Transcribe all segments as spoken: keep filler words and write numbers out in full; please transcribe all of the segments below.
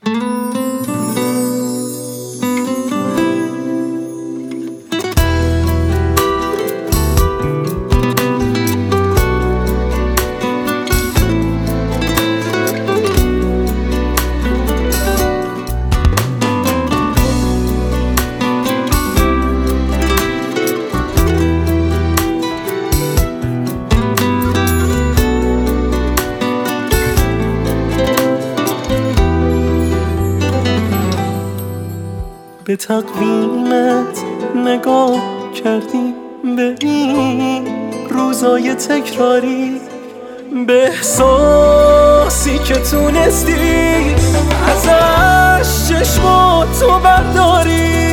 به تقویمت نگاه کردی، به این روزای تکراری، به احساسی که تونستی ازش چشماتو برداری.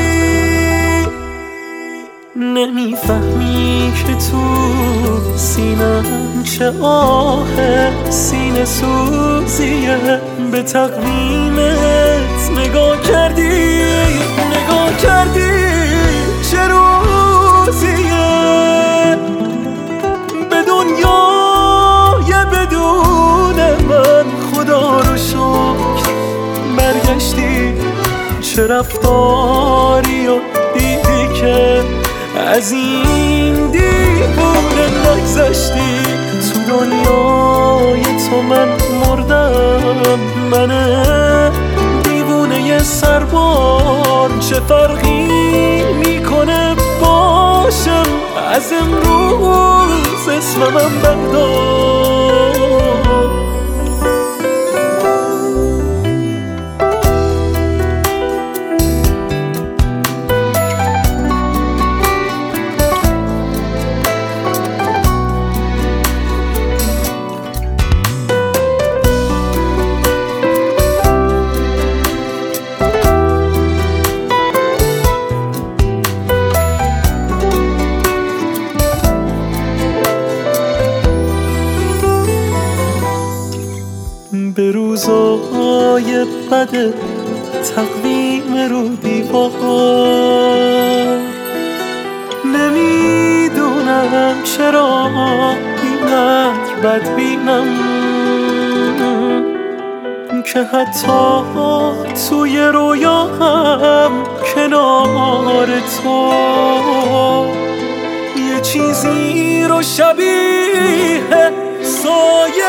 نمیفهمی که تو سینم چه آه سینه سوزیه. به تقویمت نگاه کردی، نگاه کردی چه روزیه. به دنیای بدون من خدا رو شکر برگشتی. چه رفتاری و دیدی که از این دیوونه نگذشتی. تو دنیای تو من مردم، من دیوونه سربار. چه فرقی میکنه باشم از امروز اسمم بردار. به روزای بد تقویم رو دیوار، نمیدونم چرا اینقدر بد بینم که حتی توی رویاهم کنار تو یه چیزی رو شبیه سایه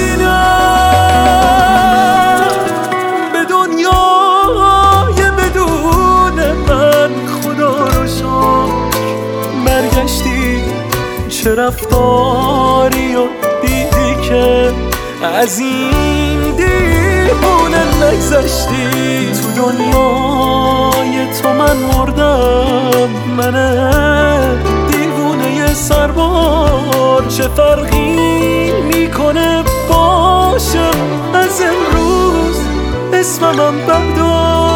ببینم. به دنیای بدون من خدا رو شکر برگشتی. چه رفتاری و دیدی که از این دیوونه نگذشتی. تو دنیای تو من مردم، من دیوونه سربار. چه فرقی میکنه باشم از امروز اسمم بردار.